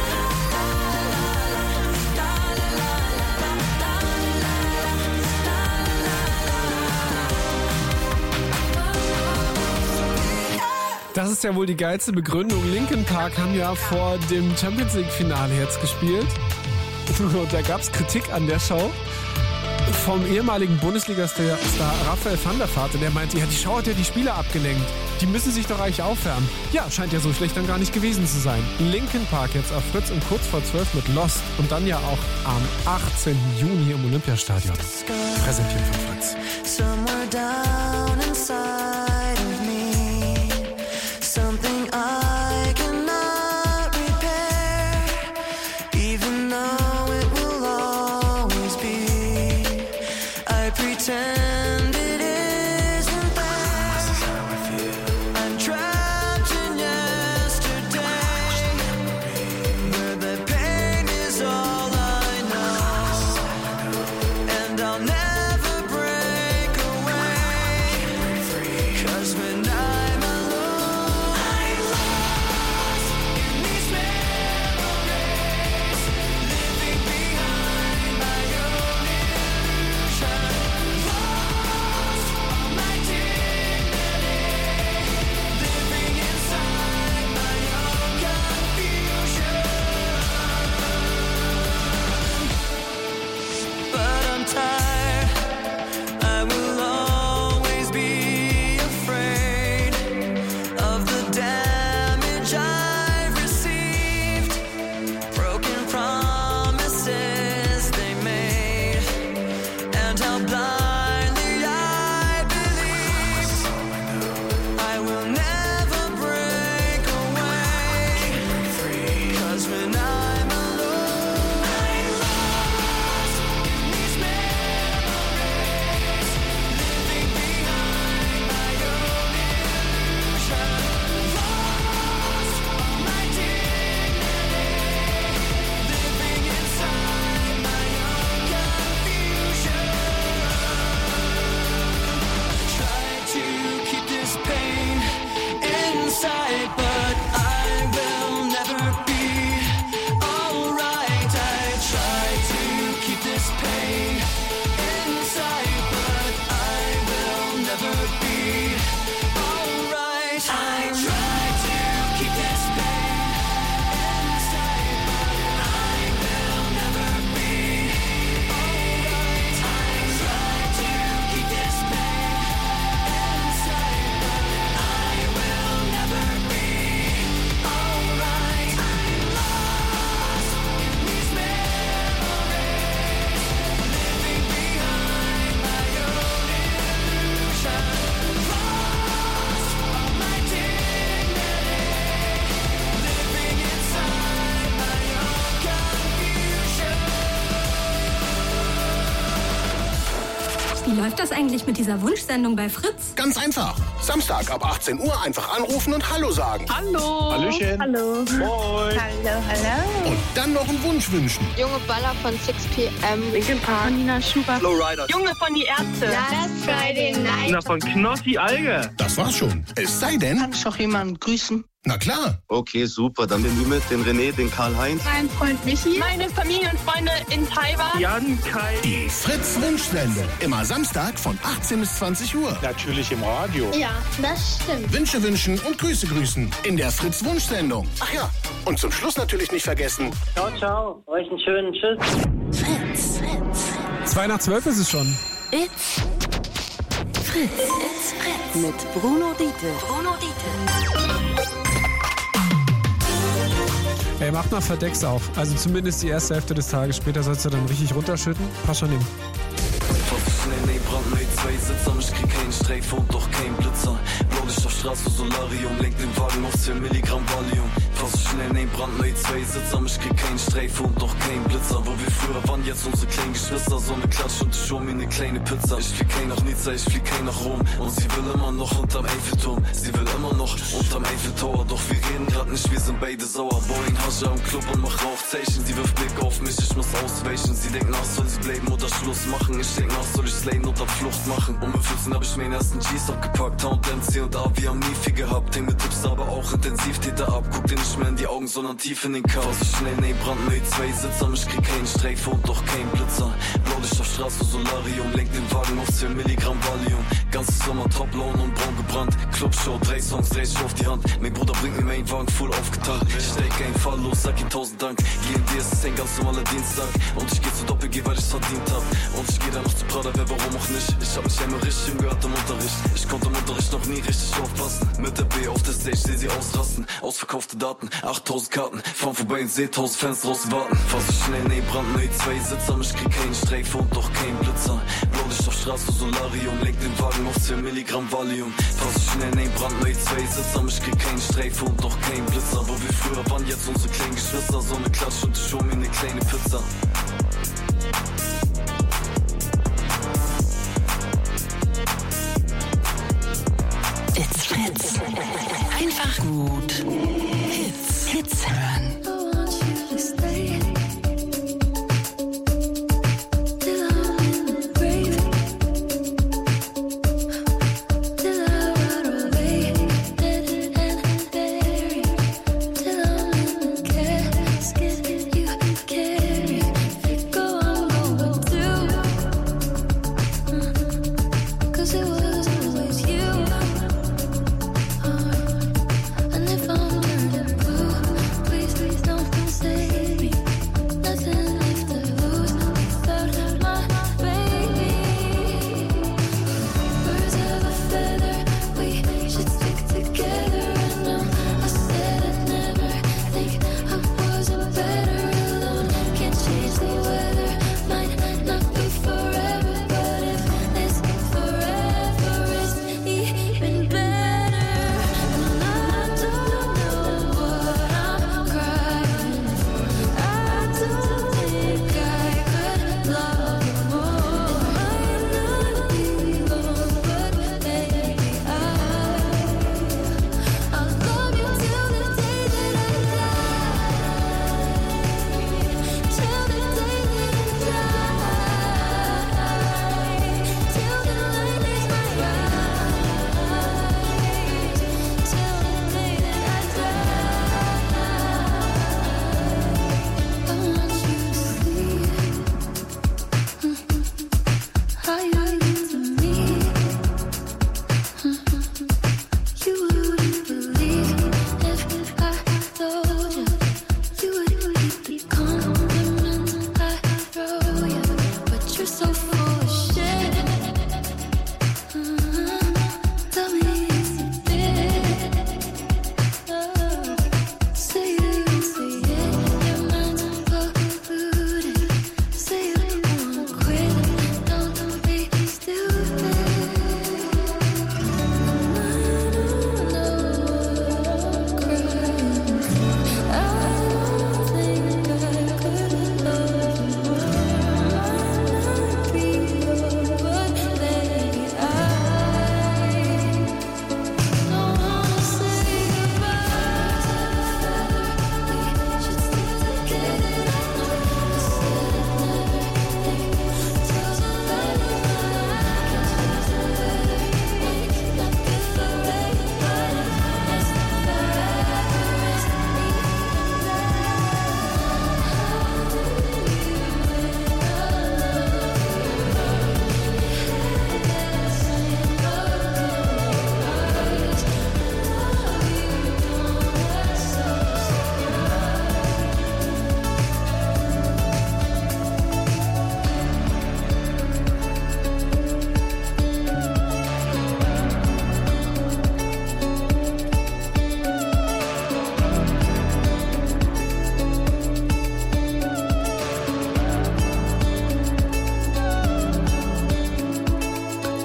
Das ist ja wohl die geilste Begründung. Linkin Park haben ja vor dem Champions League Finale jetzt gespielt. Und da gab es Kritik an der Show vom ehemaligen Bundesliga-Star Raphael van der Vaart. Der meinte, ja, die Show hat ja die Spieler abgelenkt. Die müssen sich doch eigentlich aufwärmen. Ja, scheint ja so schlecht dann gar nicht gewesen zu sein. Linkin Park jetzt auf Fritz um kurz vor zwölf mit Lost. Und dann ja auch am achtzehnten Juni im Olympiastadion. Präsentiert von Fritz. Somewhere down inside of me, something I cannot repair, even though it will always be. I pretend it isn't there. I'm trapped in yesterday, where the pain is all I know, and I'll never break away. 'Cause when I'm alone, I'm lost in these memories, living behind my own illusion, lost all my dignity, living inside my own confusion. But I'm tired, I will always be afraid of the damage I've received, broken promises they made, and how blindly I believed. I will never break away, 'cause when I'm alone, I'm lost in these memories, living behind my own illusion, lost all my dignity, living inside my own confusion. Try to keep this pain inside, but I will never be alright. I try to keep this pain inside, but I will never be alright. I try to keep this pain inside, but I will never be alright. I try to keep this pain inside, but I will never be alright. I'm lost in these memories, living behind my own illusion, lost all my dignity, living inside my own confusion. Wie läuft das eigentlich mit dieser Wunschsendung bei Fritz? Ganz einfach. Samstag ab achtzehn Uhr einfach anrufen und Hallo sagen. Hallo. Hallöchen. Hallo. Moin. Hallo, hallo. Und dann noch einen Wunsch wünschen. Junge Baller von six p m. Linkin Park. Nina Schuber. Flowrider. Junge von die Ärzte. Last Friday Night. von Knossi Alge. Das war's schon. Es sei denn... Kann ich auch jemanden grüßen? Na klar. Okay, super. Dann den Ümit, den René, den Karl-Heinz. Mein Freund Michi. Meine Familie und Freunde in Taiwan. Jan, Kai. Die Fritz-Wunsch-Sendung. Immer Samstag von achtzehn bis zwanzig Uhr. Natürlich im Radio. Ja, das stimmt. Wünsche wünschen und Grüße grüßen. In der Fritz-Wunsch-Sendung. Ach ja, und zum Schluss natürlich nicht vergessen. Ciao, ciao. Euch einen schönen Tschüss. Fritz, Fritz. Zwei nach zwölf ist es schon. It's Fritz. It's Fritz. Mit Bruno Dietl. Bruno Dietl. Ey, mach mal Verdecks auf. Also zumindest die erste Hälfte des Tages. Später sollst du dann richtig runterschütten. Pass schon hin. Nee, Brandmate zwei Sitzer, ich krieg keinen Streif und doch kein Blitzer. Blaulicht auf Straße, Solarium, lenk den Wagen auf zehn Milligramm Valium. Fass so schnell, nee, Brandmate zwei Sitzer, ich krieg keinen Streif und doch kein Blitzer. Wo wir früher waren, jetzt unsere kleinen Geschwister, so eine Klatsch und ich hol mir eine kleine Pizza. Ich flieg kein nach Nizza, ich flieg kein nach Rom. Und sie will immer noch unterm Eiffelturm, sie will immer noch unterm Eiffeltower. Doch wir reden grad nicht, wir sind beide sauer. Boeing, Hascha im Club und mach Rauchzeichen. Sie wirft Blick auf mich, ich muss ausweichen. Sie denkt nach, soll sie bleiben oder Schluss machen. Ich denk nach, soll ich slayen oder Flucht machen. Um mit fünfzehn hab ich meinen ersten G's abgepackt. Count M C und A, wir haben nie viel gehabt. Häng mit Tipps, aber auch intensiv, Täter ab. Guck dir nicht mehr in die Augen, sondern tief in den Chaos. So schnell, nee, Brandmate zwei Sitzer, ich krieg keinen Streif und doch kein Blitzer. Blaulicht auf Straße, Solarium, lenk den Wagen auf zehn Milligramm Valium. Ganzes Sommer Top-Laune und braun gebrannt. Clubshow, drei Songs, dreh ich auf die Hand. Mein Bruder bringt mir meinen Wagen voll aufgetankt. Ich steig ein Fall los, sag ihm tausend Dank. G N D ist ein ganz normaler Dienstag. Und ich geh zu Doppel-G, weil ich's verdient hab. Und ich geh dann noch zu Prada, wer warum auch nicht. Ich hab mich einmal richtig gehört im Unterricht. Ich konnte im Unterricht noch nie richtig aufpassen. Mit der B auf der Stage, seh sie ausrasten. Ausverkaufte Daten, achttausend Karten. Fahren vorbei und seh tausend Fans draußen warten. Fass so schnell, nee, Brandmate zwei Sitzer, ich krieg keinen Streif und doch kein Blitzer. Blaulicht auf Straße, Solarium, lenk den Wagen auf zehn Milligramm Valium. Fass so schnell, nee, Brandmate zwei Sitzer, ich krieg keinen Streif und doch kein Blitzer. Wo wir früher waren, jetzt unsere kleinen Geschwister. So eine Klatsch und ich hol mir eine kleine Pizza. It's Fritz. Einfach gut. Hits. Hits hören.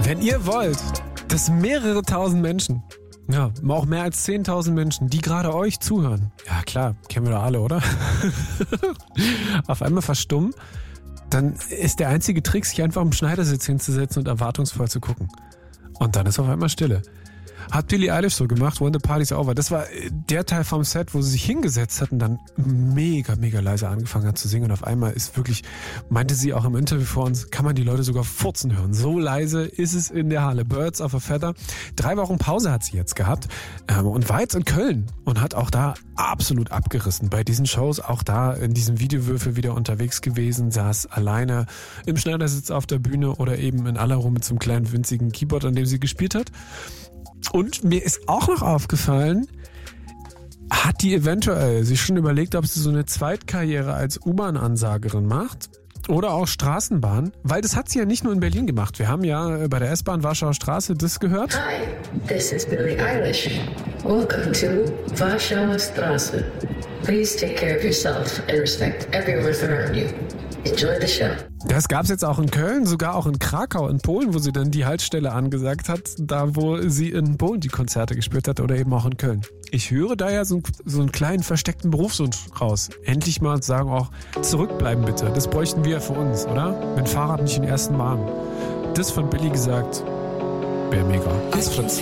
Wenn ihr wollt, dass mehrere tausend Menschen, ja, auch mehr als zehntausend Menschen, die gerade euch zuhören, ja klar, kennen wir doch alle, oder? Auf einmal verstummen, dann ist der einzige Trick, sich einfach im Schneidersitz hinzusetzen und erwartungsvoll zu gucken. Und dann ist auf einmal Stille. Hat Billie Eilish so gemacht, When the Party's Over. Das war der Teil vom Set, wo sie sich hingesetzt hat und dann mega, mega leise angefangen hat zu singen. Und auf einmal ist wirklich, meinte sie auch im Interview vor uns, kann man die Leute sogar furzen hören. So leise ist es in der Halle. Birds of a Feather. Drei Wochen Pause hat sie jetzt gehabt und war jetzt in Köln und hat auch da absolut abgerissen. Bei diesen Shows, auch da in diesem Videowürfel wieder unterwegs gewesen, saß alleine im Schneidersitz auf der Bühne oder eben in aller Ruhe mit so einem kleinen winzigen Keyboard, an dem sie gespielt hat. Und mir ist auch noch aufgefallen, hat die eventuell sich schon überlegt, ob sie so eine Zweitkarriere als U-Bahn-Ansagerin macht oder auch Straßenbahn, weil das hat sie ja nicht nur in Berlin gemacht. Wir haben ja bei der S-Bahn Warschauer Straße das gehört. Hi, this is Billie Eilish. Welcome to Warschauer Straße. Please take care of yourself and respect everyone around you. Enjoy the show. Das gab es jetzt auch in Köln, sogar auch in Krakau, in Polen, wo sie dann die Haltestelle angesagt hat, da wo sie in Polen die Konzerte gespielt hat oder eben auch in Köln. Ich höre da ja so, so einen kleinen versteckten Berufswunsch raus. Endlich mal sagen auch, zurückbleiben bitte. Das bräuchten wir für uns, oder? Mit Fahrrad nicht den ersten Wagen. Das von Billy gesagt, wäre mega. Das Fritz.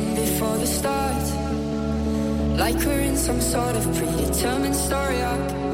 Like we're in some sort of predetermined story arc.